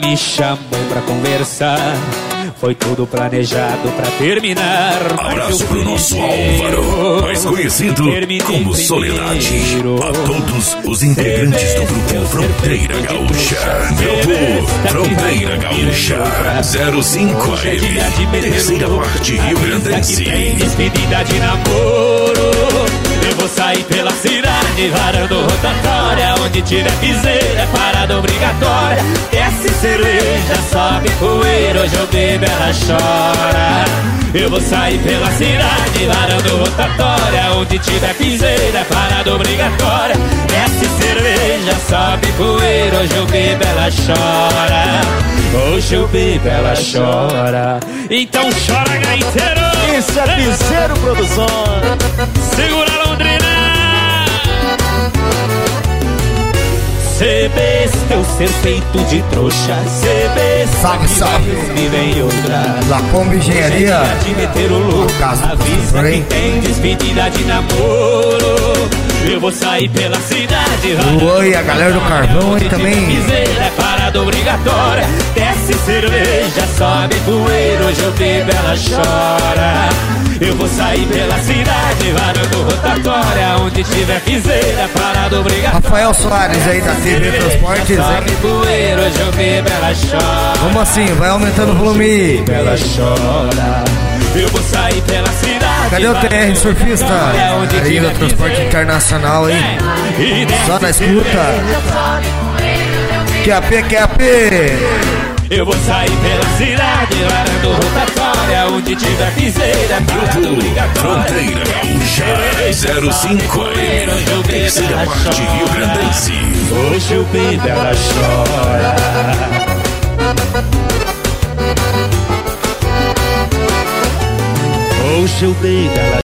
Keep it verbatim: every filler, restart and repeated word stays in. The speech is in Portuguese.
me chamou pra conversar. Foi tudo planejado pra terminar. Abraço pro nosso Álvaro, mais conhecido como Soledade. A todos os integrantes do grupo Fronteira Gaúcha. Grupo Fronteira Gaúcha zero cinco A M, terceira parte Rio Grandense. Despedida de namoro. Eu vou sair pela cidade, varando rotatória. Onde tiver piseira, é parada obrigatória. Desce cerveja, sobe poeira. Hoje eu bebo, ela chora. Eu vou sair pela cidade, varando rotatória. Onde tiver piseira, é parada obrigatória. Desce cerveja, sobe poeira. Hoje eu bebo, ela chora. Hoje eu bebo, ela chora. Então chora, gaiteiro. Isso é Piseiro Produções. Segura a Londrina. Cê besta, eu ser feito de trouxa. Cê besta, salve, salve. Me vem outra. Lacombe Engenharia. De meter o louco. Avisa que tem despedida de namoro. Eu vou sair pela cidade. Oi, a galera do Carvão aí também. Piseira é parada obrigatória. Desce cerveja, sobe poeira. Hoje eu bebo, ela chora. Eu vou sair pela cidade, varando rotatória. Onde tiver piseira, parada obrigatória. Rafael Soares aí da T V Transportes, sobe poeira. Hoje eu bebo, ela chora. Vamos assim, vai aumentando o volume. Ela chora. Eu vou sair pela cidade. Cadê o T R Surfista? Aí do Transporte Internacional aí. Só na escuta. Q A P, Q A P. Eu vou sair pela cidade, varando rotatória. Onde tiver piseira, Grupo Fronteira Gaúcha zero cinco A M, terceira parte Rio Grandense. Hoje eu bebo, ela chora. Hoje eu bebo, ela